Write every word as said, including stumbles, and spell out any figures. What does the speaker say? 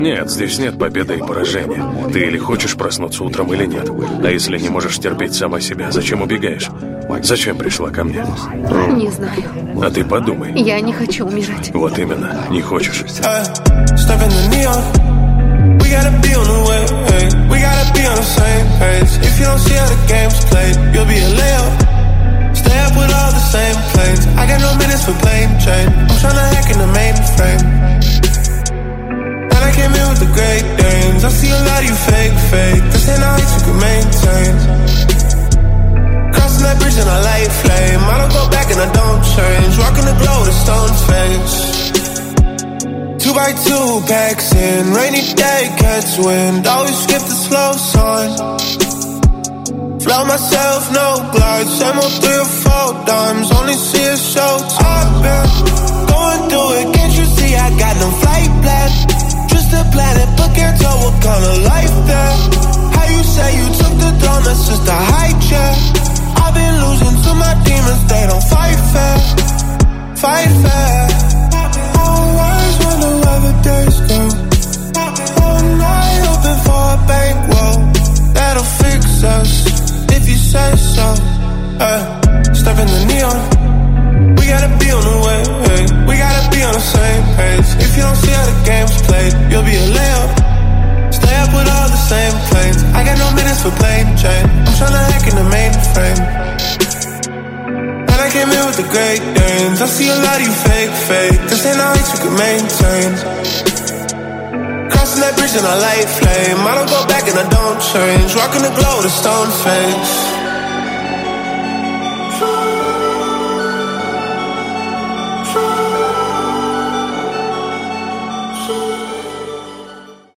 Нет, здесь нет победы и поражения. Ты или хочешь проснуться утром, или нет. А если не можешь терпеть сама себя, зачем убегаешь? Зачем пришла ко мне? Не знаю. А ты подумай. Я не хочу умирать. Вот именно, не хочешь. I came in with the great names. I see a lot of you fake, fake. This ain't how you can maintain. Crossing that bridge in a light flame. I don't go back and I don't change. Rocking the glow with a stone face. Two by two packs in. Rainy day, catch wind. Always skip the slow sign. Flow myself, no glide. Same old three or four times. Only see a show. I've been going through it. Can't you see I got no flight plan? The planet, but can't tell what kind of life that. How you say you took the throne, that's just a high chair. I've been losing to my demons, they don't fight fair. Fight fair. Always wonder where the days go. All night hoping for a bankroll. That'll fix us, if you say so. Hey, step in the neon. We gotta be on the way, hey. We gotta be on the same page. If you don't see how the game's played, you'll be a layup. Stay up with all the same planes. I got no minutes for plain Jane. I'm tryna hack in the mainframe. And I came in with the great names. I see a lot of you fake, fake. This ain't how you can maintain. Crossing that bridge in a light flame. I don't go back and I don't change. Rocking the glow with a stone face.